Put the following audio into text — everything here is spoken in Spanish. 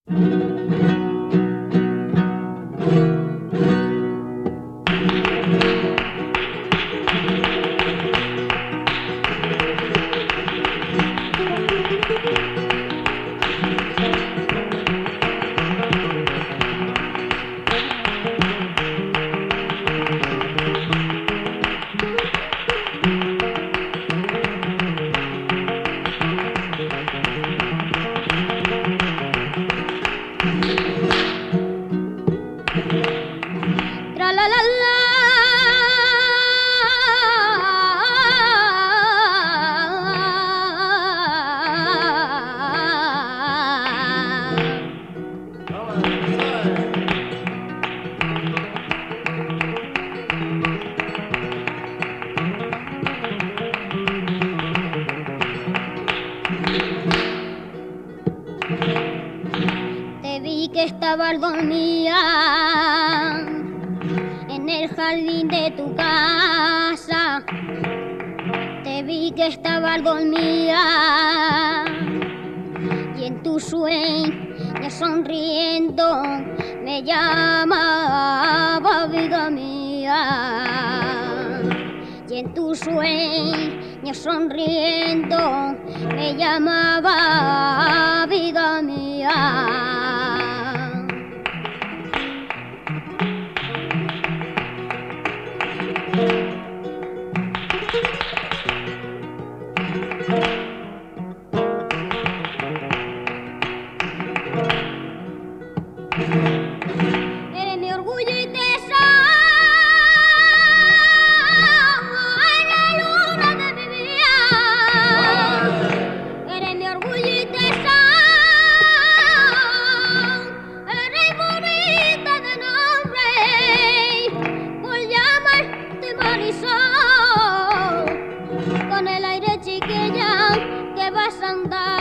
Tra la la la. Te vi que estabas dormida en el jardín de tu casa. Te vi que estabas dormida y en tu sueño sonriendo me llamaba vida mía. Y en tu sueño sonriendo me llamaba vida mía. Eres mi orgullo y tesoro, la luna de mi vida. Eres mi orgullo y tesoro, eres bonita de nombre, por llamarte Marisol, con el aire chiquilla que vas a andar.